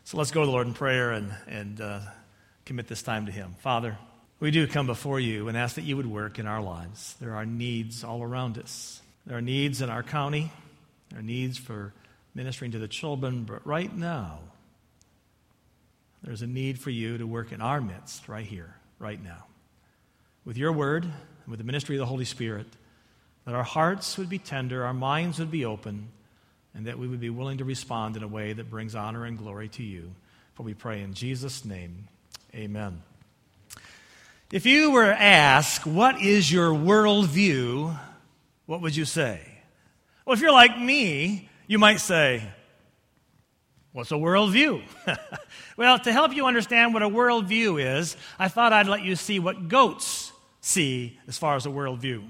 So let's go to the Lord in prayer and commit this time to Him. Father, we do come before You and ask that You would work in our lives. There are needs all around us. There are needs in our county. There are needs for ministering to the children. But right now, there's a need for You to work in our midst, right here, right now. With Your word and with the ministry of the Holy Spirit, that our hearts would be tender, our minds would be open, and that we would be willing to respond in a way that brings honor and glory to You. For we pray in Jesus' name, amen. If you were asked, what is your worldview, what would you say? Well, if you're like me, you might say, what's a worldview? Well, to help you understand what a worldview is, I thought I'd let you see what goats see as far as a worldview.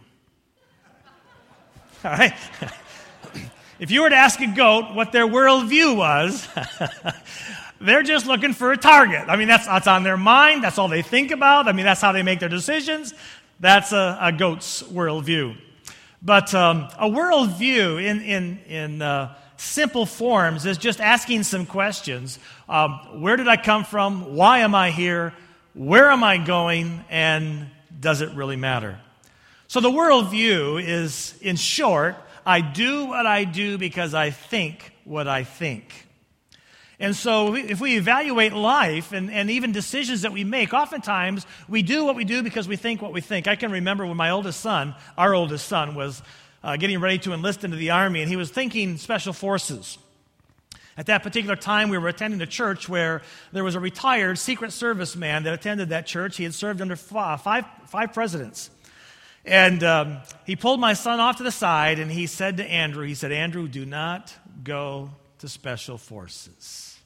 All right? If you were to ask a goat what their worldview was, they're just looking for a target. I mean, that's on their mind. That's all they think about. I mean, that's how they make their decisions. That's a goat's worldview. But a worldview in simple forms is just asking some questions. Where did I come from? Why am I here? Where am I going? And does it really matter? So the worldview is, in short, I do what I do because I think what I think. And so if we evaluate life and even decisions that we make, oftentimes we do what we do because we think what we think. I can remember when our oldest son, was getting ready to enlist into the Army, and he was thinking Special Forces. At that particular time, we were attending a church where there was a retired Secret Service man that attended that church. He had served under five presidents. And he pulled my son off to the side, and he said to Andrew, Andrew, do not go to Special Forces.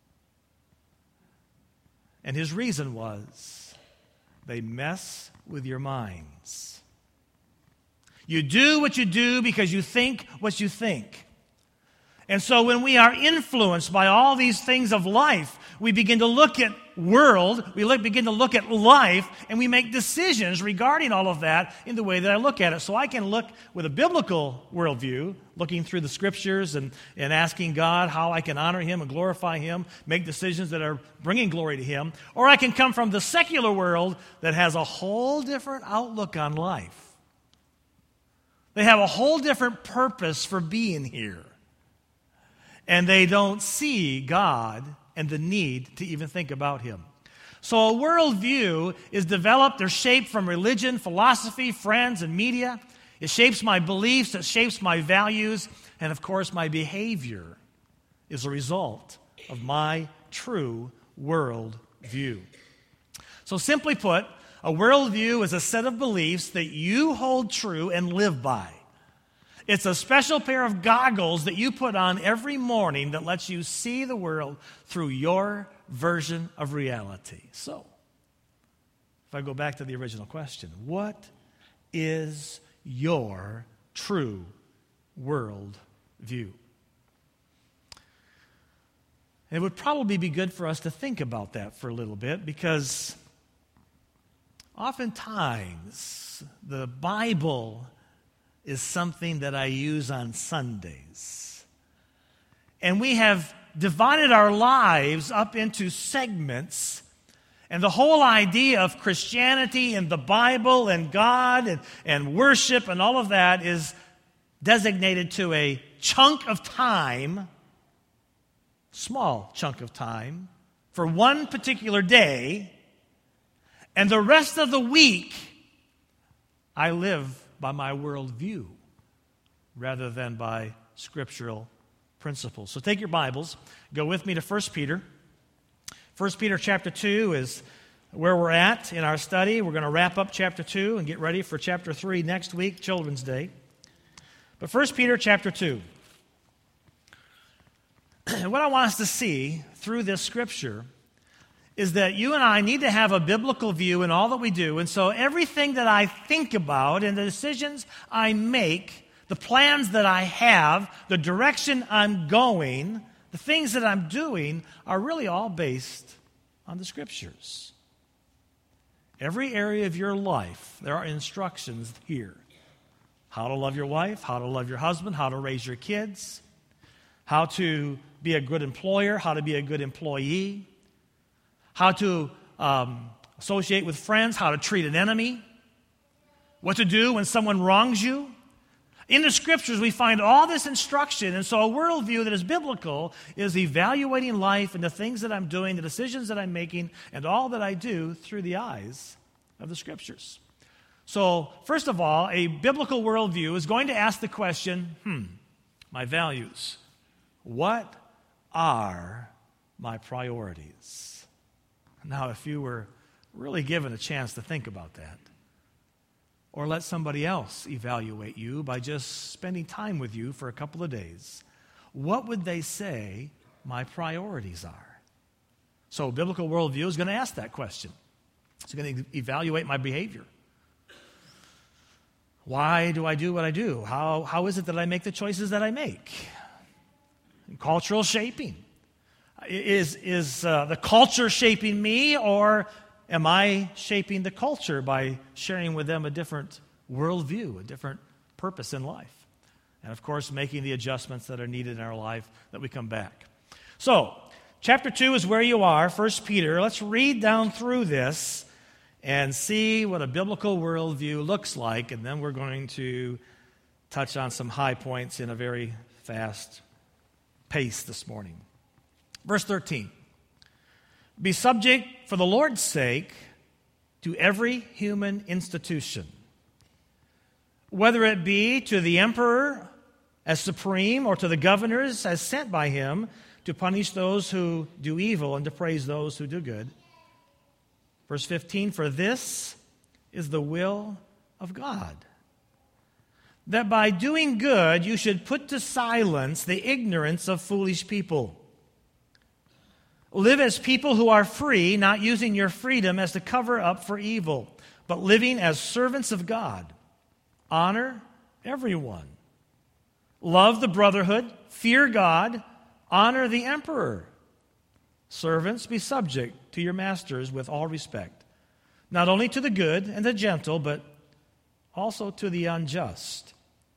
And his reason was, they mess with your minds. You do what you do because you think what you think. And so when we are influenced by all these things of life, we begin to look at begin to look at life, and we make decisions regarding all of that in the way that I look at it. So I can look with a biblical worldview, looking through the Scriptures and asking God how I can honor Him and glorify Him, make decisions that are bringing glory to Him. Or I can come from the secular world that has a whole different outlook on life. They have a whole different purpose for being here. And they don't see God and the need to even think about Him. So a worldview is developed or shaped from religion, philosophy, friends, and media. It shapes my beliefs, it shapes my values, and of course my behavior is a result of my true worldview. So simply put, a worldview is a set of beliefs that you hold true and live by. It's a special pair of goggles that you put on every morning that lets you see the world through your version of reality. So, if I go back to the original question, what is your true world view? And it would probably be good for us to think about that for a little bit, because oftentimes the Bible is something that I use on Sundays. And we have divided our lives up into segments, and the whole idea of Christianity and the Bible and God and worship and all of that is designated to a chunk of time, small chunk of time, for one particular day, and the rest of the week I live by my worldview rather than by scriptural principles. So take your Bibles, go with me to 1 Peter. 1 Peter chapter 2 is where we're at in our study. We're going to wrap up chapter 2 and get ready for chapter 3 next week, Children's Day. But 1 Peter chapter 2. What I want us to see through this scripture is that you and I need to have a biblical view in all that we do. And so everything that I think about and the decisions I make, the plans that I have, the direction I'm going, the things that I'm doing are really all based on the Scriptures. Every area of your life, there are instructions here. How to love your wife, how to love your husband, how to raise your kids, how to be a good employer, how to be a good employee, how to associate with friends, how to treat an enemy, what to do when someone wrongs you. In the Scriptures, we find all this instruction, and so a worldview that is biblical is evaluating life and the things that I'm doing, the decisions that I'm making, and all that I do through the eyes of the Scriptures. So, first of all, a biblical worldview is going to ask the question, my values. What are my priorities? Now, if you were really given a chance to think about that, or let somebody else evaluate you by just spending time with you for a couple of days, what would they say my priorities are? So a biblical worldview is going to ask that question. It's going to evaluate my behavior. Why do I do what I do? How is it that I make the choices that I make? Cultural shaping. Is the culture shaping me, or am I shaping the culture by sharing with them a different worldview, a different purpose in life? And of course, making the adjustments that are needed in our life that we come back. So, chapter 2 is where you are, 1 Peter. Let's read down through this and see what a biblical worldview looks like, and then we're going to touch on some high points in a very fast pace this morning. Verse 13. Be subject for the Lord's sake to every human institution, whether it be to the emperor as supreme or to the governors as sent by him to punish those who do evil and to praise those who do good. Verse 15, for this is the will of God, that by doing good you should put to silence the ignorance of foolish people. Live as people who are free, not using your freedom as to cover up for evil, but living as servants of God. Honor everyone. Love the brotherhood. Fear God. Honor the emperor. Servants, be subject to your masters with all respect, not only to the good and the gentle, but also to the unjust.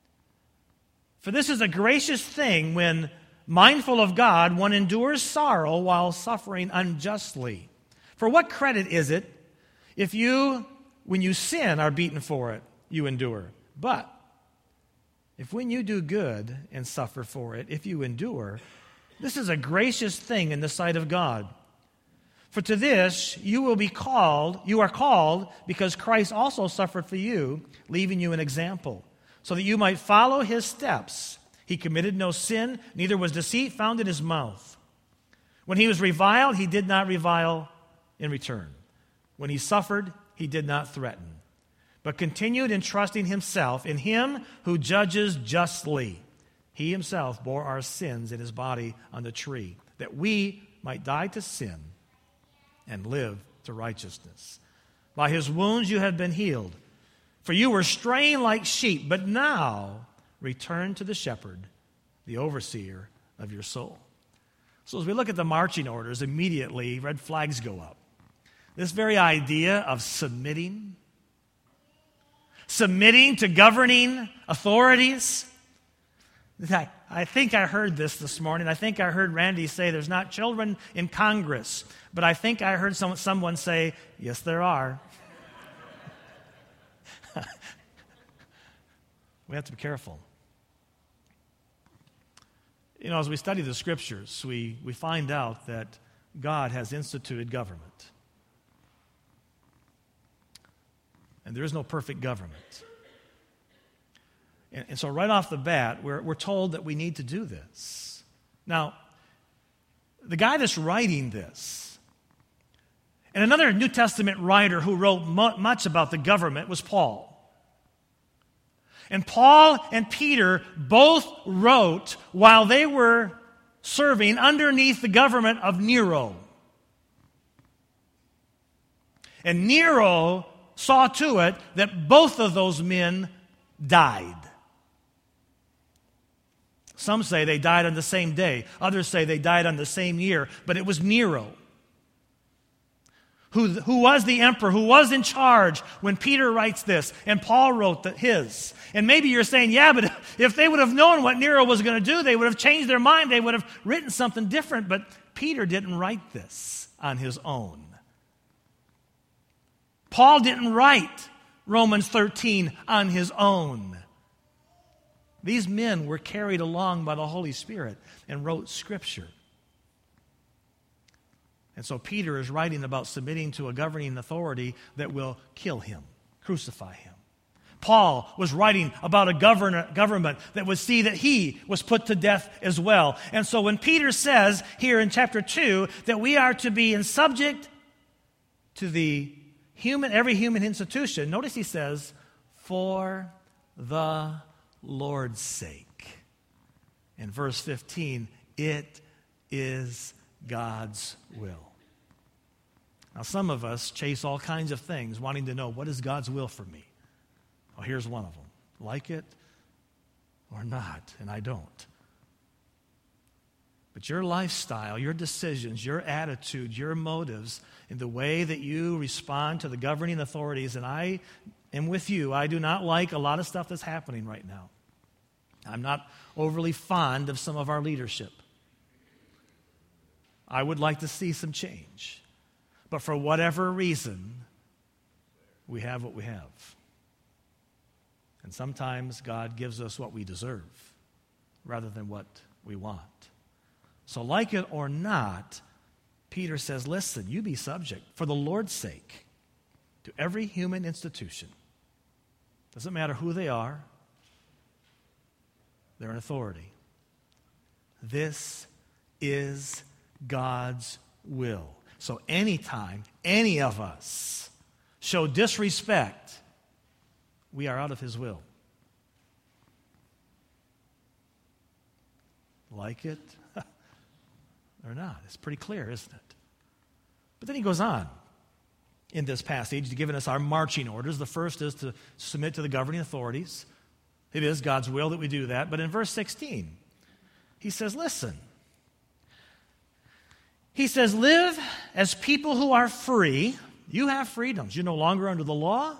For this is a gracious thing when, mindful of God, one endures sorrow while suffering unjustly. For what credit is it if you, when you sin, are beaten for it, you endure? But if when you do good and suffer for it, if you endure, this is a gracious thing in the sight of God. For to this you are called because Christ also suffered for you, leaving you an example, so that you might follow his steps. He committed no sin, neither was deceit found in his mouth. When he was reviled, he did not revile in return. When he suffered, he did not threaten, but continued entrusting himself in him who judges justly. He himself bore our sins in his body on the tree, that we might die to sin and live to righteousness. By his wounds you have been healed. For you were straying like sheep, but now return to the shepherd, the overseer of your soul. So as we look at the marching orders, immediately red flags go up. This very idea of submitting to governing authorities. I think I heard this morning. I think I heard Randy say there's not children in Congress, but I think I heard someone say, yes, there are. We have to be careful. You know, as we study the Scriptures, we find out that God has instituted government. And there is no perfect government. And so right off the bat, we're told that we need to do this. Now, the guy that's writing this, and another New Testament writer who wrote much about the government was Paul. And Paul and Peter both wrote while they were serving underneath the government of Nero. And Nero saw to it that both of those men died. Some say they died on the same day. Others say they died on the same year. But it was Nero who was the emperor, who was in charge when Peter writes this, and Paul wrote his. And maybe you're saying, yeah, but if they would have known what Nero was going to do, they would have changed their mind, they would have written something different. But Peter didn't write this on his own. Paul didn't write Romans 13 on his own. These men were carried along by the Holy Spirit and wrote Scripture. And so Peter is writing about submitting to a governing authority that will kill him, crucify him. Paul was writing about a government that would see that he was put to death as well. And so when Peter says here in chapter 2 that we are to be in subject to every human institution, notice he says, for the Lord's sake. In verse 15, it is God's will. Now, some of us chase all kinds of things, wanting to know, what is God's will for me? Well, here's one of them. Like it or not, and I don't. But your lifestyle, your decisions, your attitude, your motives, and the way that you respond to the governing authorities, and I am with you. I do not like a lot of stuff that's happening right now. I'm not overly fond of some of our leadership. I would like to see some change. But for whatever reason, we have what we have. And sometimes God gives us what we deserve rather than what we want. So like it or not, Peter says, listen, you be subject for the Lord's sake to every human institution. Doesn't matter who they are. They're an authority. This is God's will. So anytime any of us show disrespect, we are out of His will. Like it or not. It's pretty clear, isn't it? But then he goes on in this passage, giving us our marching orders. The first is to submit to the governing authorities. It is God's will that we do that. But in verse 16, he says, listen. He says, live as people who are free. You have freedoms. You're no longer under the law.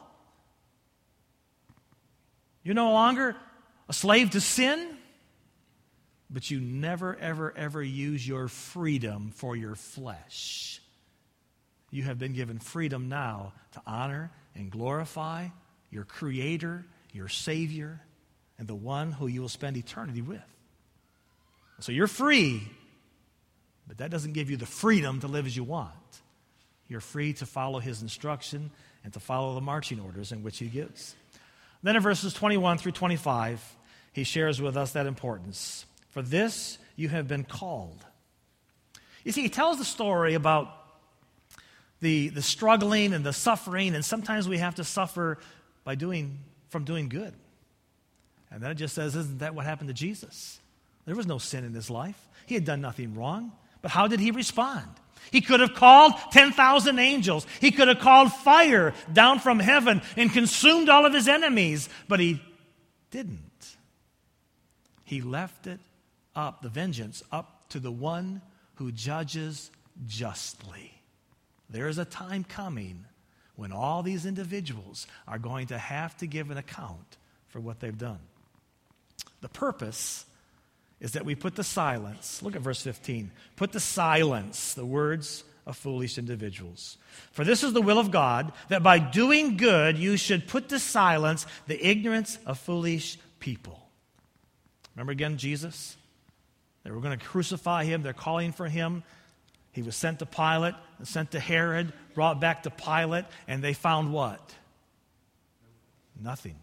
You're no longer a slave to sin. But you never, ever, ever use your freedom for your flesh. You have been given freedom now to honor and glorify your Creator, your Savior, and the one who you will spend eternity with. So you're free, but that doesn't give you the freedom to live as you want. You're free to follow His instruction and to follow the marching orders in which He gives. Then in verses 21 through 25, he shares with us that importance. For this you have been called. You see, he tells the story about the struggling and the suffering, and sometimes we have to suffer from doing good. And then it just says, isn't that what happened to Jesus? There was no sin in his life. He had done nothing wrong. But how did he respond? He could have called 10,000 angels. He could have called fire down from heaven and consumed all of his enemies. But he didn't. He left it up, the vengeance, up to the one who judges justly. There is a time coming when all these individuals are going to have to give an account for what they've done. The purpose is that we put to silence, look at verse 15, put to silence the words of foolish individuals. For this is the will of God, that by doing good you should put to silence the ignorance of foolish people. Remember again Jesus? They were going to crucify him. They're calling for him. He was sent to Pilate, sent to Herod, brought back to Pilate, and they found what? Nothing.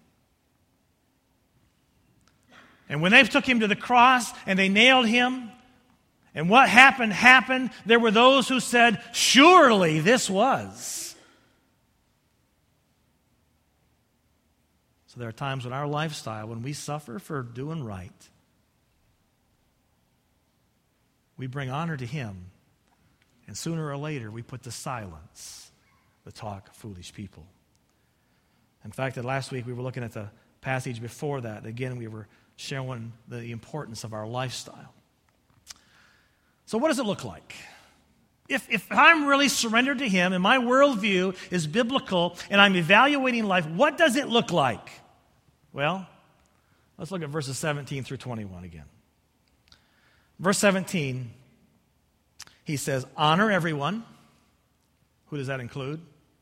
And when they took him to the cross and they nailed him, and what happened, there were those who said, surely this was. So there are times in our lifestyle when we suffer for doing right, we bring honor to him, and sooner or later we put to silence the talk of foolish people. In fact, last week we were looking at the passage before that. Again, we were showing the importance of our lifestyle. So what does it look like? If I'm really surrendered to Him and my worldview is biblical and I'm evaluating life, what does it look like? Well, let's look at verses 17 through 21 again. Verse 17, he says, honor everyone. Who does that include?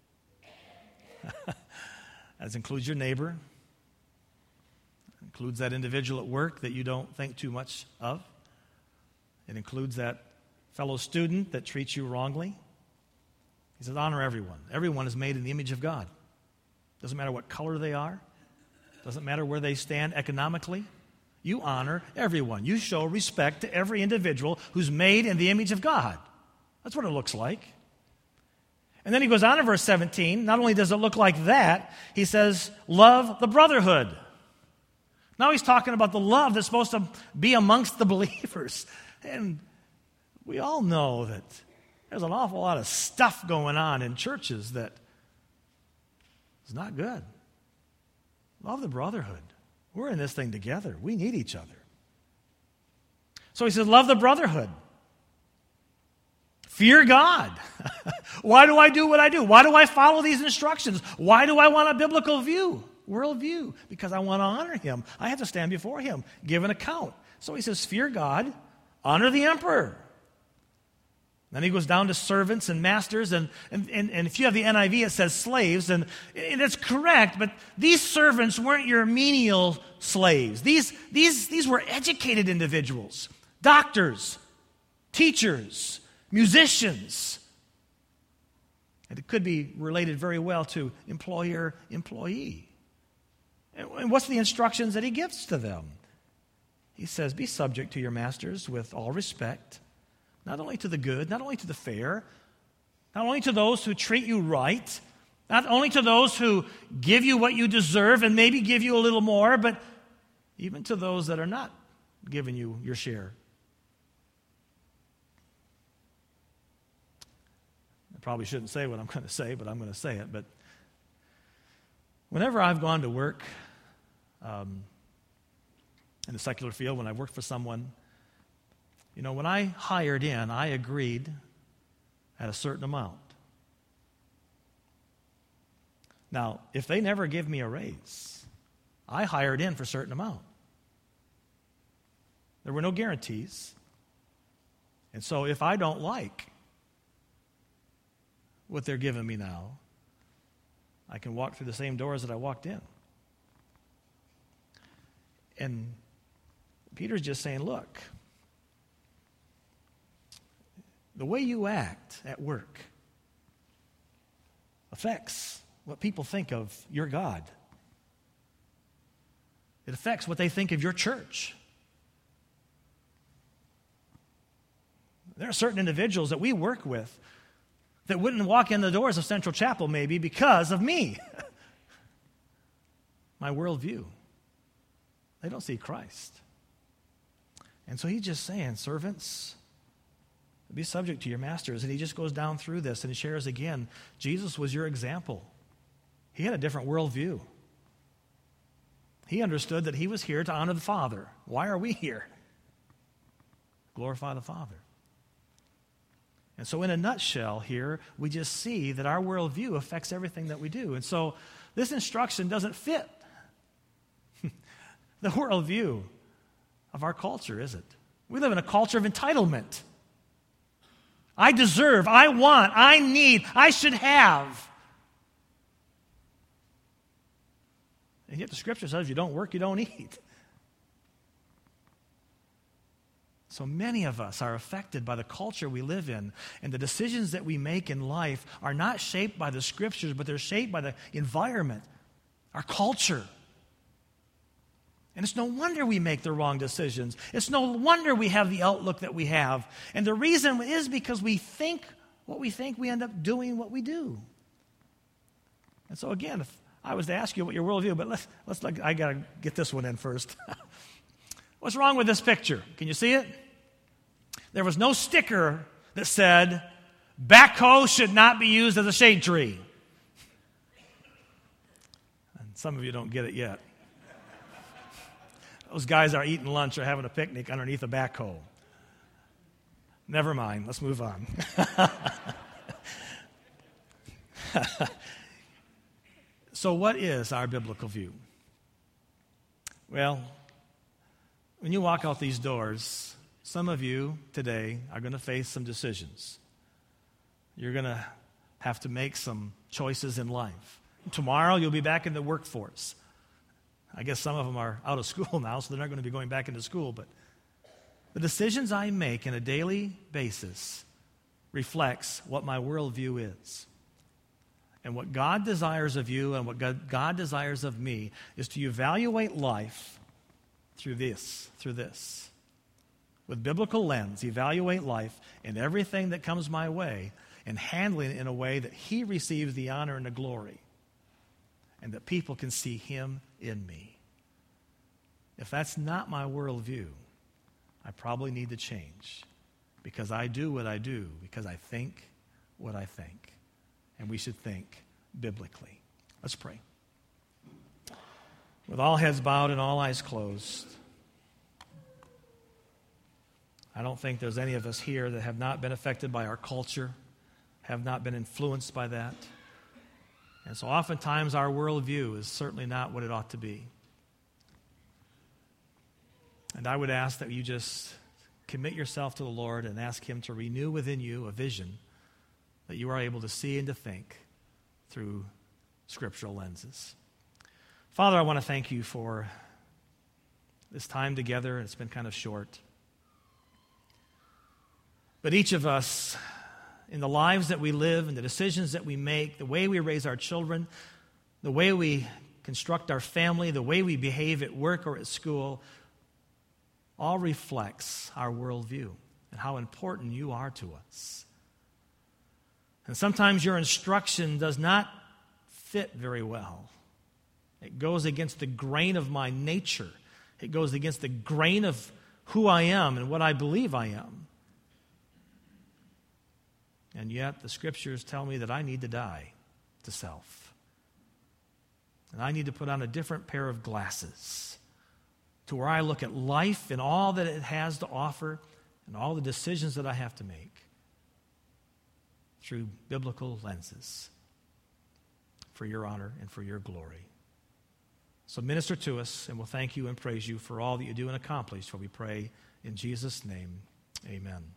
That includes your neighbor. It includes that individual at work that you don't think too much of. It includes that fellow student that treats you wrongly. He says, honor everyone. Everyone is made in the image of God. Doesn't matter what color they are. Doesn't matter where they stand economically. You honor everyone. You show respect to every individual who's made in the image of God. That's what it looks like. And then he goes on in verse 17. Not only does it look like that, he says, love the brotherhood. Now he's talking about the love that's supposed to be amongst the believers. And we all know that there's an awful lot of stuff going on in churches that is not good. Love the brotherhood. We're in this thing together. We need each other. So he says, love the brotherhood. Fear God. Why do I do what I do? Why do I follow these instructions? Why do I want a biblical worldview? Because I want to honor Him. I have to stand before Him, give an account. So he says, fear God, honor the emperor. Then he goes down to servants and masters, and if you have the NIV, it says slaves, and that's correct, but these servants weren't your menial slaves. These were educated individuals, doctors, teachers, musicians. And it could be related very well to employer-employee. And what's the instructions that he gives to them? He says, be subject to your masters with all respect, not only to the good, not only to the fair, not only to those who treat you right, not only to those who give you what you deserve and maybe give you a little more, but even to those that are not giving you your share. I probably shouldn't say what I'm going to say, but I'm going to say it. But whenever I've gone to work in the secular field, when I worked for someone, you know, when I hired in, I agreed at a certain amount. Now, if they never give me a raise, I hired in for a certain amount. There were no guarantees. And so if I don't like what they're giving me now, I can walk through the same doors that I walked in. And Peter's just saying, look, the way you act at work affects what people think of your God. It affects what they think of your church. There are certain individuals that we work with that wouldn't walk in the doors of Central Chapel maybe because of me. My worldview. They don't see Christ. And so he's just saying, servants, be subject to your masters. And he just goes down through this and he shares again, Jesus was your example. He had a different worldview. He understood that he was here to honor the Father. Why are we here? Glorify the Father. And so in a nutshell here, we just see that our worldview affects everything that we do. And so this instruction doesn't fit the worldview of our culture, is it? We live in a culture of entitlement. I deserve, I want, I need, I should have. And yet the Scripture says if you don't work, you don't eat. So many of us are affected by the culture we live in, and the decisions that we make in life are not shaped by the Scriptures, but they're shaped by the environment, our culture. And it's no wonder we make the wrong decisions. It's no wonder we have the outlook that we have. And the reason is because we think what we think, we end up doing what we do. And so again, if I was to ask you what your worldview, but I got to get this one in first. What's wrong with this picture? Can you see it? There was no sticker that said, backhoe should not be used as a shade tree. And some of you don't get it yet. Those guys are eating lunch or having a picnic underneath a backhoe. Never mind. Let's move on. So what is our biblical view? Well, when you walk out these doors, some of you today are going to face some decisions. You're going to have to make some choices in life. Tomorrow, you'll be back in the workforce. I guess some of them are out of school now, so they're not going to be going back into school. But the decisions I make on a daily basis reflects what my worldview is. And what God desires of you and what God desires of me is to evaluate life through this. With biblical lens, evaluate life and everything that comes my way and handling it in a way that He receives the honor and the glory and that people can see Him in me. If that's not my worldview, I probably need to change because I do what I do because I think what I think. And we should think biblically. Let's pray. With all heads bowed and all eyes closed, I don't think there's any of us here that have not been affected by our culture, have not been influenced by that. And so oftentimes our worldview is certainly not what it ought to be. And I would ask that you just commit yourself to the Lord and ask Him to renew within you a vision that you are able to see and to think through scriptural lenses. Father, I want to thank you for this time together. It's been kind of short. But each of us, in the lives that we live and the decisions that we make, the way we raise our children, the way we construct our family, the way we behave at work or at school, all reflects our worldview and how important you are to us. And sometimes your instruction does not fit very well. It goes against the grain of my nature. It goes against the grain of who I am and what I believe I am. And yet the Scriptures tell me that I need to die to self. And I need to put on a different pair of glasses to where I look at life and all that it has to offer and all the decisions that I have to make through biblical lenses for your honor and for your glory. So minister to us, and we'll thank you and praise you for all that you do and accomplish, for we pray in Jesus' name. Amen.